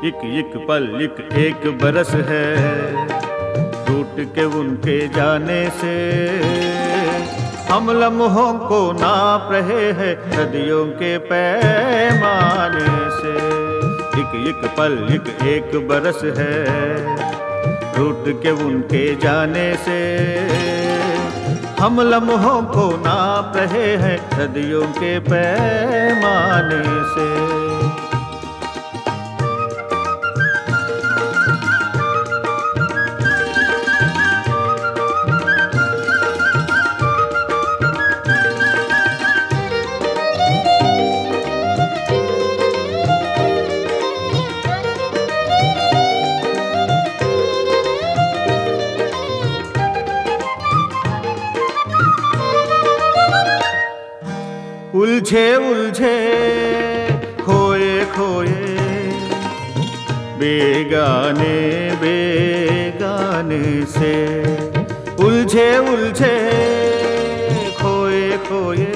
एक एक पल एक बरस है, टूट के उनके जाने से हम लम्हों को नाप रहे हैं सदियों के पैमाने से। एक एक पल एक बरस है, टूट के उनके जाने से हम लम्हों को नाप रहे हैं सदियों के पैमाने से। उलझे उलझे खोए खोए बेगाने बेगाने से, उलझे उलझे खोए खोए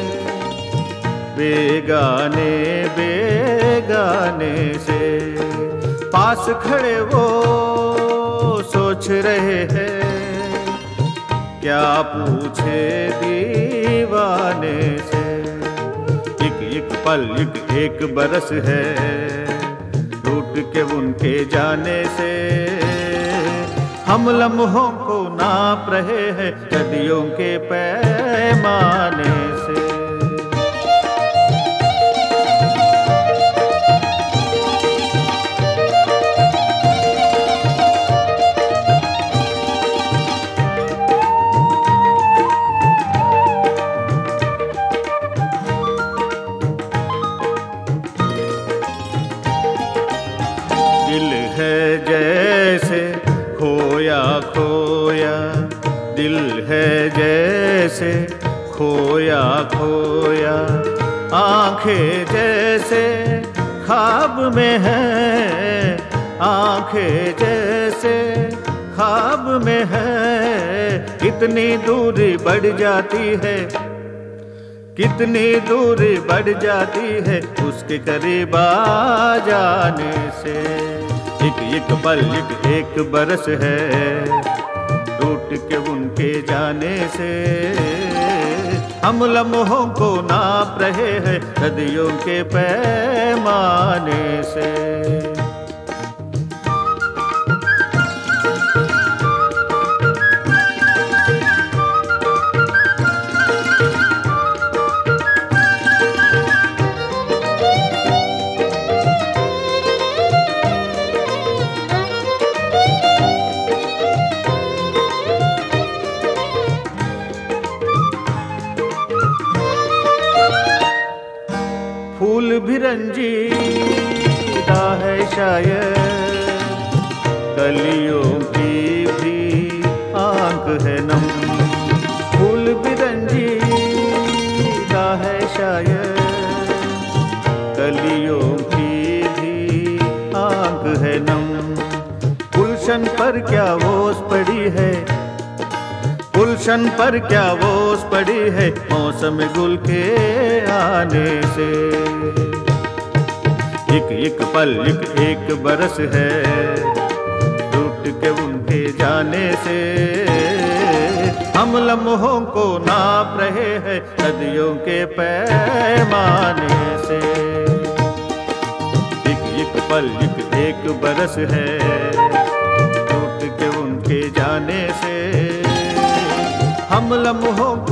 बेगाने बेगाने से। पास खड़े वो सोच रहे हैं क्या पूछे दीवाने से। एक पल एक बरस है, टूट के उनके जाने से हम लम्हों को नाप रहे हैं सदियों के पैमाने से। दिल है जैसे खोया खोया, दिल है जैसे खोया खोया, आंखें जैसे ख्वाब में है, आंखें जैसे ख्वाब में है। कितनी दूरी बढ़ जाती है, कितनी दूरी बढ़ जाती है उसके करीब आ जाने से। एक पल एक बरस है, टूट के उनके जाने से हम लम्हों को नाप रहे हैं सदियों के पैमाने से। फूल भी रंजीदा है शायद, कलियों की भी आंख है नम। फूल भी रंजीदा है शायद, कलियों की भी आंख है नम। गुलशन पर क्या ओस पड़ी है, गुलशन पर क्या ओस पड़ी है मौसम गुल के आने से। एक पल एक बरस है, टूट के उनके जाने से हम लम्हों को नाप रहे हैं सदियों के पैमाने से। एक पल एक बरस है, टूट के उनके जाने से हम लम्हों